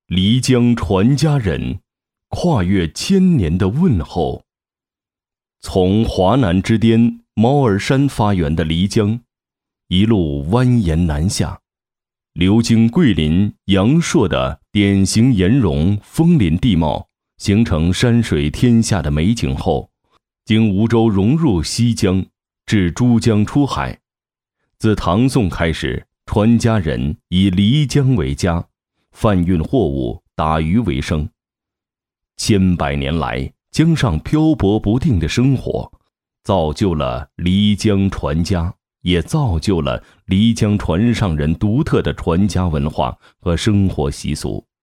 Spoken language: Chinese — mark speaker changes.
Speaker 1: 漓江传家人，跨越千年的问候。从华南之巅猫儿山发源的漓江，一路蜿蜒南下，流经桂林、阳朔的典型岩溶枫林地貌，形成山水天下的美景后，经梧州融入西江，至珠江出海。自唐宋开始，传家人以漓江为家，贩运货物、打鱼为生。千百年来，江上漂泊不定的生活，造就了漓江传家，也造就了漓江船上人独特的传家文化和生活习俗。